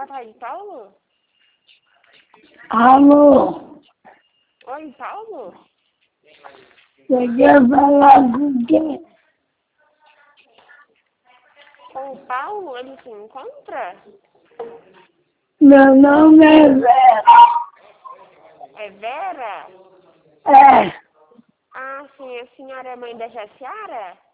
Boa tarde, Paulo. Alô, Oi, Paulo. você quer falar com quem? Com o Paulo, ele se encontra? Meu nome é Vera. É Vera? É, Ah, sim, a senhora é mãe da Jaciara?